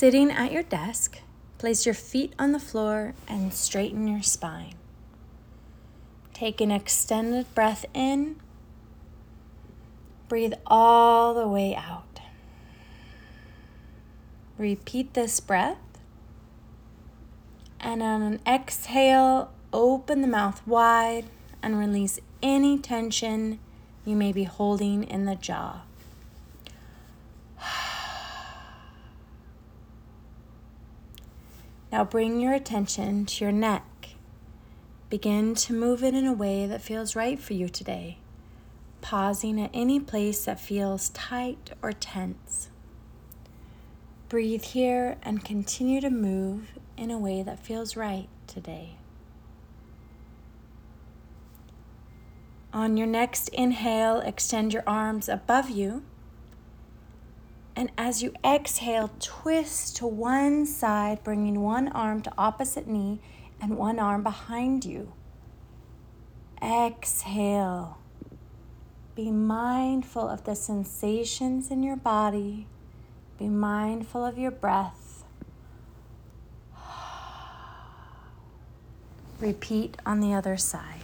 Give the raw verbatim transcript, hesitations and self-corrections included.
Sitting at your desk, place your feet on the floor and straighten your spine. Take an extended breath in. Breathe all the way out. Repeat this breath. And on an exhale, open the mouth wide and release any tension you may be holding in the jaw. Now bring your attention to your neck. Begin to move it in a way that feels right for you today, pausing at any place that feels tight or tense. Breathe here and continue to move in a way that feels right today. On your next inhale, extend your arms above you. And as you exhale, twist to one side, bringing one arm to opposite knee and one arm behind you. Exhale. Be mindful of the sensations in your body. Be mindful of your breath. Repeat on the other side.